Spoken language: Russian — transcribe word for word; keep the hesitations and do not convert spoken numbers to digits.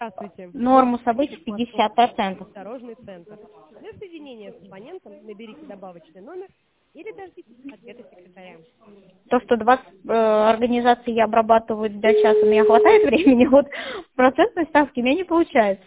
Здравствуйте. Норму событий пятьдесят процентов. Дорожный центр. Для соединения с абонентом наберите добавочный номер или дождитесь ответа секретаря. То, что двадцать э, организаций я обрабатываю для часа, у меня хватает времени, вот процентной ставки у меня не получается.